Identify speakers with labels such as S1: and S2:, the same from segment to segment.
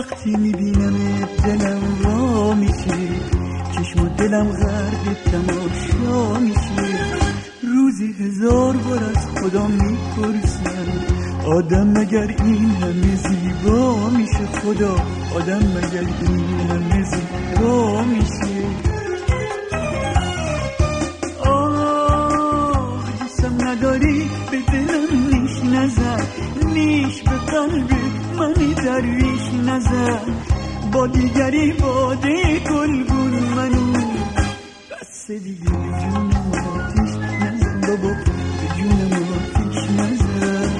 S1: وقتی میبینم دلم وا میشه، چشم و دلم غرق تماشا میشه. روزی 1000 بار از خدا میپرسم آدم مگر این همه زیبا میشه؟ خدا آدم مگر این همه زیبا میشه؟ آه دوستم نداری به دلم نیش نزن، نیش به قلب منی درویش نزن. با دیگری باده گلگون منو بس دیگه به جونم آتیش نزن بابا، به جونم آتیش نزن.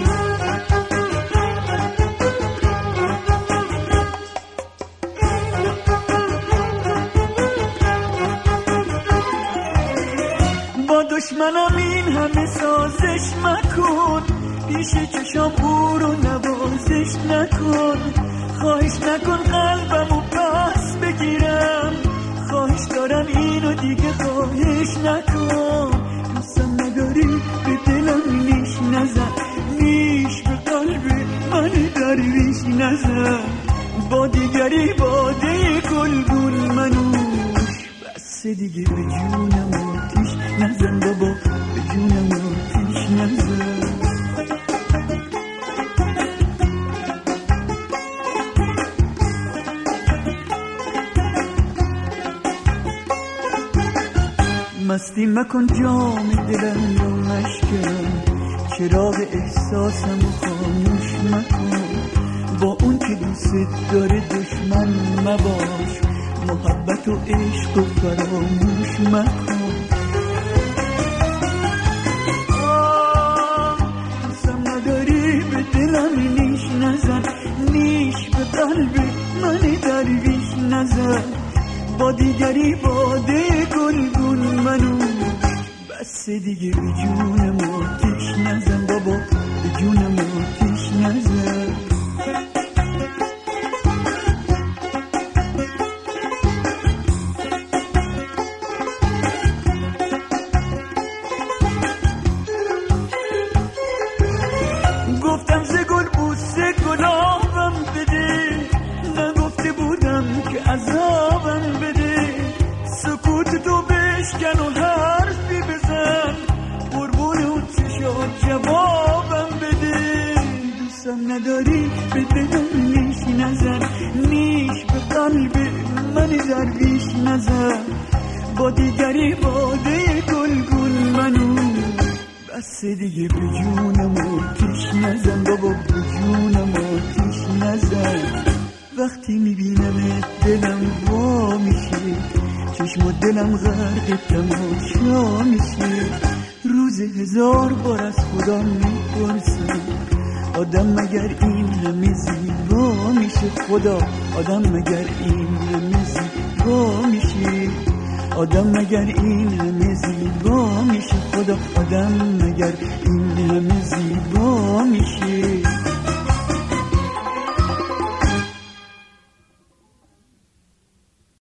S1: با دشمنم این همه سازش مکن، پیش چشام او رو نوازش نکن. خواهش نکن قلبمو پس بگیرم، خواهش دارم اینو دیگه خواهش نکن. دوستم نداری به دلم نیش نزن، نیش به قلب من درویش نزن. با دیگری باده گلگون منوش بس دیگه به جونم آتیش نزن بابا، به جونم آتیش نزن. مستی مکن جام دلم رو مشکن، چراغ احساسم رو خاموش مکن. با اون که دوست داره دشمن مباش، محبت و عشق و فراموش مکن. دوستم نداری به دلم نیش نزن، نیش به قلب من درویش نزن. با دیگری باده گلگون منو بس دیگه به جونم آتیش نزن بابا، به جونم آتیش نزن. گفتم ز گل بوسه گلابم بده، نگفته بودم که عذابم بده. سکوت تو بشکن و حرفی بزن، قربون اون چشات جوابم بده. دوستم نداری به دلم نیش نزن، نیش به قلب من درویش نزن. با دیگری باده گلگون منو بس دیگه به جونم آتیش نزن بابا، به جونم آتیش نزن. وقتی میبینم دلم وا میشه، چشم و دلم غرق تماشا میشه. روز 1000 بار از خدا میپرسم آدم مگر این همه زیبا میشه؟ خدا آدم مگر این همه زیبا میشه؟ آدم مگر این همه زیبا میشه؟ خدا آدم مگر این همه زیبا میشه؟